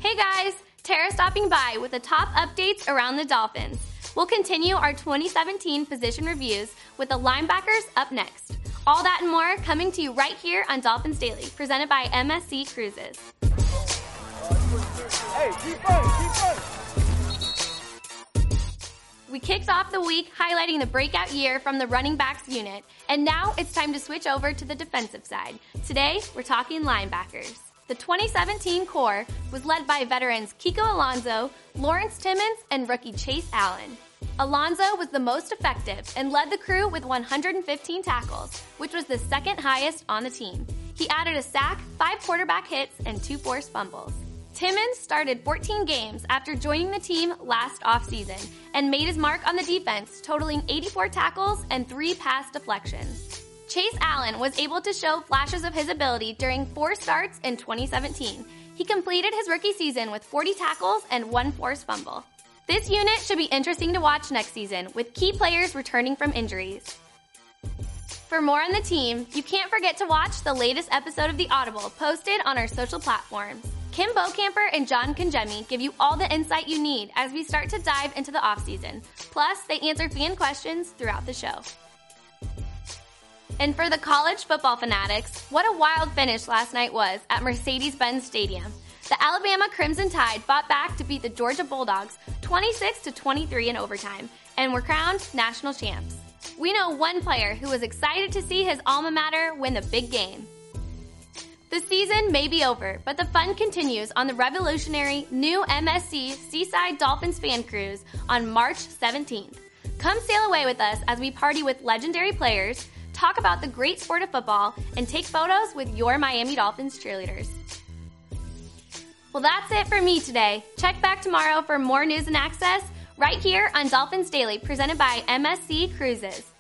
Hey guys, Tara stopping by with the top updates around the Dolphins. We'll continue our 2017 position reviews with the linebackers up next. All that and more coming to you right here on Dolphins Daily, presented by MSC Cruises. Hey, keep running. We kicked off the week highlighting the breakout year from the running backs unit, and now it's time to switch over to the defensive side. Today, we're talking linebackers. The 2017 core was led by veterans Kiko Alonso, Lawrence Timmons, and rookie Chase Allen. Alonso was the most effective and led the crew with 115 tackles, which was the second highest on the team. He added a sack, 5 quarterback hits, and 2 forced fumbles. Timmons started 14 games after joining the team last offseason and made his mark on the defense, totaling 84 tackles and 3 pass deflections. Chase Allen was able to show flashes of his ability during 4 starts in 2017. He completed his rookie season with 40 tackles and 1 forced fumble. This unit should be interesting to watch next season, with key players returning from injuries. For more on the team, you can't forget to watch the latest episode of The Audible posted on our social platforms. Kim Bocamper and John Congemi give you all the insight you need as we start to dive into the offseason. Plus, they answer fan questions throughout the show. And for the college football fanatics, what a wild finish last night was at Mercedes-Benz Stadium. The Alabama Crimson Tide fought back to beat the Georgia Bulldogs 26-23 in overtime and were crowned national champs. We know one player who was excited to see his alma mater win the big game. The season may be over, but the fun continues on the revolutionary new MSC Seaside Dolphins fan cruise on March 17th. Come sail away with us as we party with legendary players, talk about the great sport of football, and take photos with your Miami Dolphins cheerleaders. Well, that's it for me today. Check back tomorrow for more news and access right here on Dolphins Daily, presented by MSC Cruises.